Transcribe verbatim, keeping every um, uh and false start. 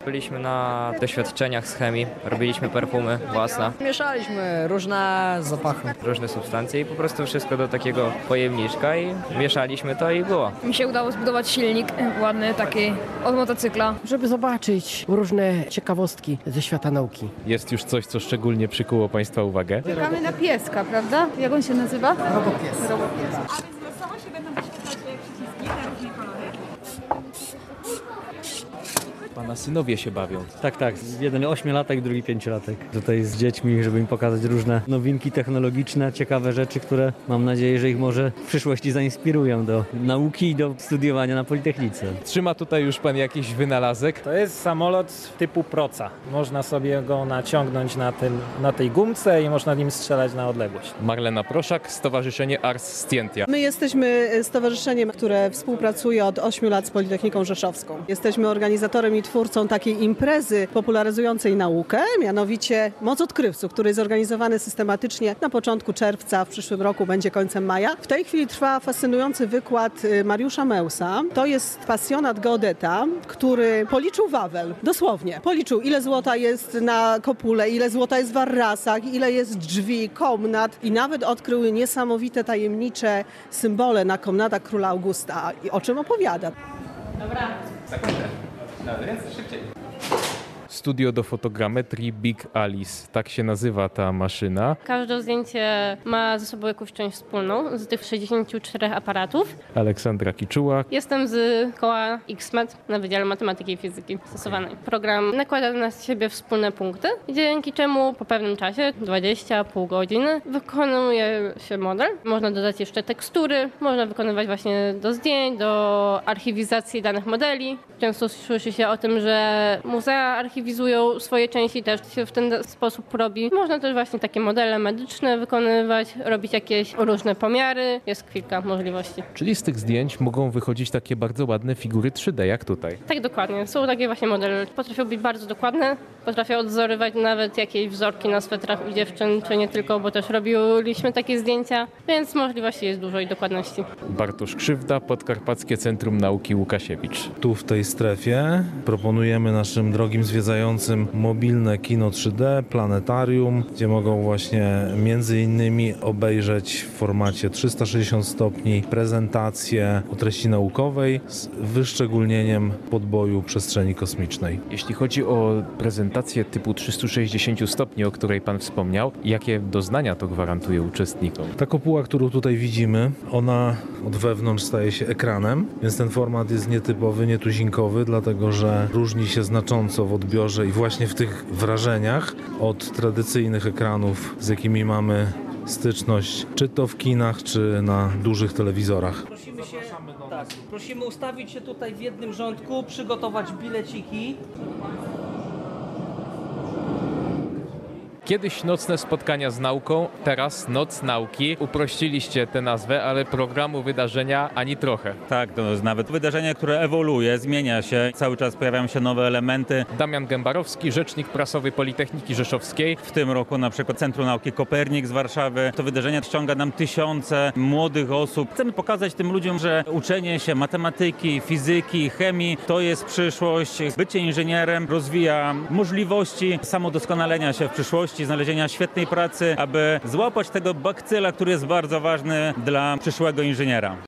Byliśmy na doświadczeniach z chemii, robiliśmy perfumy własne, Mieszaliśmy różne zapachy. różne substancje i po prostu wszystko do takiego pojemniczka i mieszaliśmy to i było. Mi się udało zbudować silnik ładny, taki od motocykla. Żeby zobaczyć różne ciekawostki ze świata nauki. Jest już coś, co szczególnie przykuło Państwa uwagę? Czekamy na pieska, prawda? Jak on się nazywa? Robopies. Robopies. A więc losowo się będą wyświetlać przyciski na różne kolory. Pana synowie się bawią. Tak, tak. Jeden ośmiolatek, drugi pięciolatek. Tutaj z dziećmi, żeby im pokazać różne nowinki technologiczne, ciekawe rzeczy, które mam nadzieję, że ich może w przyszłości zainspirują do nauki i do studiowania na Politechnice. Trzyma tutaj już Pan jakiś wynalazek? To jest samolot typu proca. Można sobie go naciągnąć na, tym, na tej gumce i można nim strzelać na odległość. Marlena Proszak, Stowarzyszenie Ars Scientia. My jesteśmy stowarzyszeniem, które współpracuje od ośmiu lat z Politechniką Rzeszowską. Jesteśmy organizatorem i twórcą takiej imprezy popularyzującej naukę, mianowicie Moc Odkrywców, który jest organizowany systematycznie na początku czerwca, w przyszłym roku będzie końcem maja. W tej chwili trwa fascynujący wykład Mariusza Mełsa. To jest pasjonat geodeta, który policzył Wawel, dosłownie. Policzył, ile złota jest na kopule, ile złota jest w arrasach, ile jest drzwi, komnat i nawet odkrył niesamowite, tajemnicze symbole na komnatach króla Augusta. I o czym opowiada? Studio do fotogrametrii Big Alice. Tak się nazywa ta maszyna. Każde zdjęcie ma ze sobą jakąś część wspólną z tych sześćdziesięciu czterech aparatów. Aleksandra Kiczuła. Jestem z koła X M E D na Wydziale Matematyki i Fizyki Stosowanej. Program nakłada na siebie wspólne punkty, dzięki czemu po pewnym czasie, dwadzieścia, pół godziny, wykonuje się model. Można dodać jeszcze tekstury, można wykonywać właśnie do zdjęć, do archiwizacji danych modeli. Często słyszy się o tym, że muzea archiwizują swoje części, też się w ten sposób robi. Można też właśnie takie modele medyczne wykonywać, robić jakieś różne pomiary. Jest kilka możliwości. Czyli z tych zdjęć mogą wychodzić takie bardzo ładne figury trzy D, jak tutaj. Tak, dokładnie. Są takie właśnie modele. Potrafią być bardzo dokładne, potrafią odwzorować nawet jakieś wzorki na swetrach u dziewczyn, czy nie tylko, bo też robiliśmy takie zdjęcia, więc możliwości jest dużo i dokładności. Bartosz Krzywda, Podkarpackie Centrum Nauki Łukasiewicz. Tu w tej strefie proponujemy naszym drogim zwiedzającym mobilne kino trzy D, planetarium, gdzie mogą właśnie między innymi obejrzeć w formacie trzysta sześćdziesiąt stopni prezentację o treści naukowej z wyszczególnieniem podboju przestrzeni kosmicznej. Jeśli chodzi o prezentację typu trzysta sześćdziesiąt stopni, o której Pan wspomniał, jakie doznania to gwarantuje uczestnikom? Ta kopuła, którą tutaj widzimy, ona od wewnątrz staje się ekranem, więc ten format jest nietypowy, nietuzinkowy, dlatego że różni się znacząco w odbiorze i właśnie w tych wrażeniach od tradycyjnych ekranów, z jakimi mamy styczność, czy to w kinach, czy na dużych telewizorach. Prosimy się, tak, prosimy ustawić się tutaj w jednym rządku, przygotować bileciki. Kiedyś nocne spotkania z nauką, teraz Noc Nauki. Uprościliście tę nazwę, ale programu wydarzenia ani trochę. Tak, to jest nawet wydarzenie, które ewoluuje, zmienia się. Cały czas pojawiają się nowe elementy. Damian Gębarowski, rzecznik prasowy Politechniki Rzeszowskiej. W tym roku na przykład Centrum Nauki Kopernik z Warszawy. To wydarzenie ściąga nam tysiące młodych osób. Chcemy pokazać tym ludziom, że uczenie się matematyki, fizyki, chemii to jest przyszłość. Bycie inżynierem rozwija możliwości samodoskonalenia się w przyszłości, znalezienia świetnej pracy, aby złapać tego bakcyla, który jest bardzo ważny dla przyszłego inżyniera.